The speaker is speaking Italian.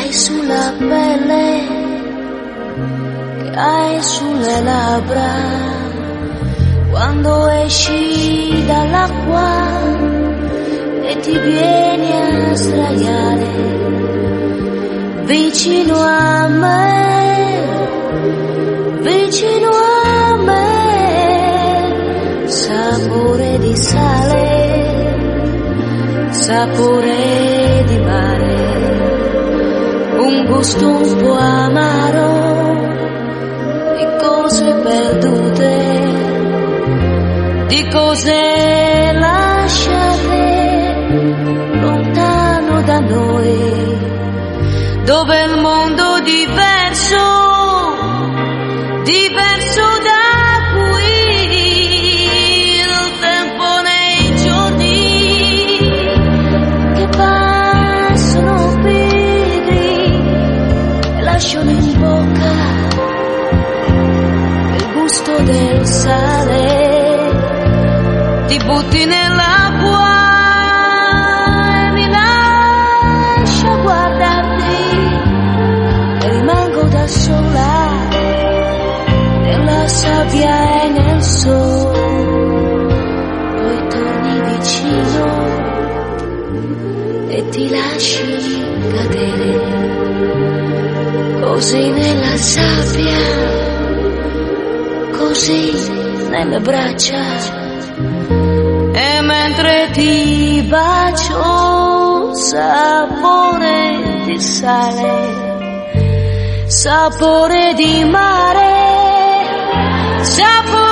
hai sulla pelle, che hai sulle labbra, quando esci dall'acqua e ti vieni a sdraiare vicino a me, vicino a me, sapore di sale, sapore di mare, un gusto un po' amaro di cose perdute, di cose lasciate lontano da noi, dove il mondo diverso, diverso da qui, il tempo nei giorni che passano pigri e lasciano in bocca il gusto del sale, ti butti nell'acqua e mi lascia guardarti e rimango da sola nella sabbia e nel sole, poi torni vicino e ti lasci cadere così nella sabbia, così nelle braccia, e mentre ti bacio sapore di sale, sapore di mare, sapore